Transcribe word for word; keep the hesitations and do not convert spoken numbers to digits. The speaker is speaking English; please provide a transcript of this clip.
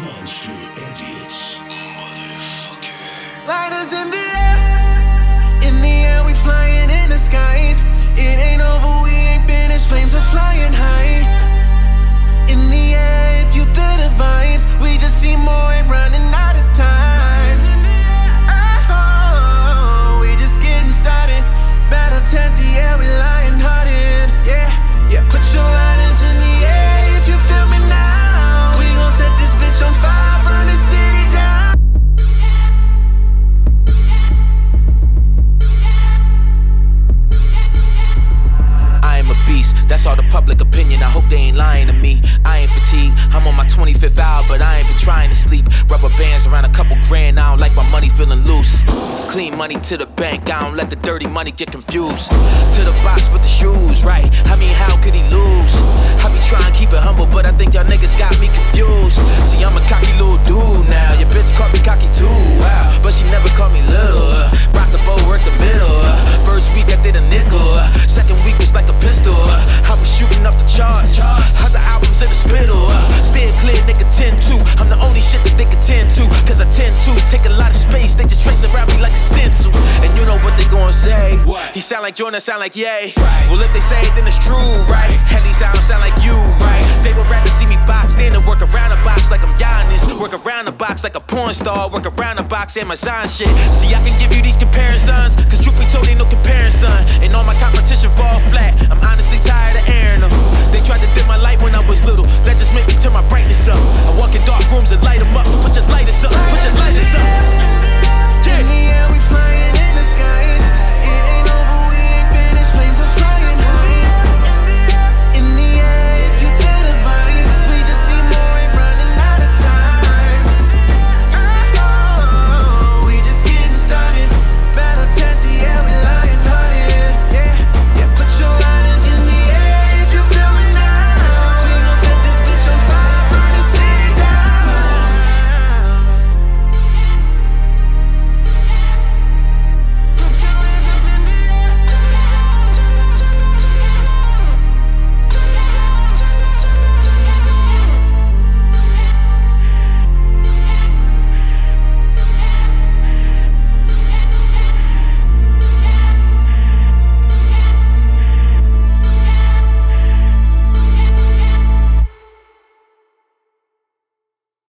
Monster Idiots. Motherfucker. Lighters in the air, in the air we flying in the skies. It ain't over, we ain't finished, flames are flying high. In the air, if you feel the vibes, we just need more, ain't running out of time. Oh, we just getting started. Battle test, yeah, we lying hearted. Yeah, yeah, put your lighters in the air if you feel me now. We gon' set this bitch on fire, burn the city down. I am a beast, that's all the public opinion. I hope they ain't lying to me. I ain't fatigued, I'm on my twenty-fifth hour, but I ain't been trying to sleep. Rubber bands around a couple grand, I don't like my money feeling loose. Clean money to the bank, I don't let the dirty money get confused. To the box with the shoes, right? I mean, how could he lose? I be trying to keep it humble, but I think y'all niggas got me confused. See, I'm a cocky little dude now. Your bitch called me cocky too, wow. But she never called me little. uh, Rock the boat, work the middle. uh, First week I did a nickel. uh, Second week was like a pistol. uh, I was shooting up the charts. Other albums in the spittle. uh, Stay clear, nigga, ten two. I'm the only shit that they can tend to. Cause I tend to take a lot of space. They just trace around me like a stencil. And you know what they gon' say? What? He sound like Jordan, sound like yay. Right. Well, if they say it, then it's true, right? At least I don't sound like you, right? They would rather see me box than to work around the box like I'm Giannis. Work around the box like a porn star. Work around the box, Amazon shit. See, I can give you these comparisons. Cause truth be told, ain't no comparison. And all my competition fall flat. I'm honestly tired of airing them. They tried to dim my light when I was little.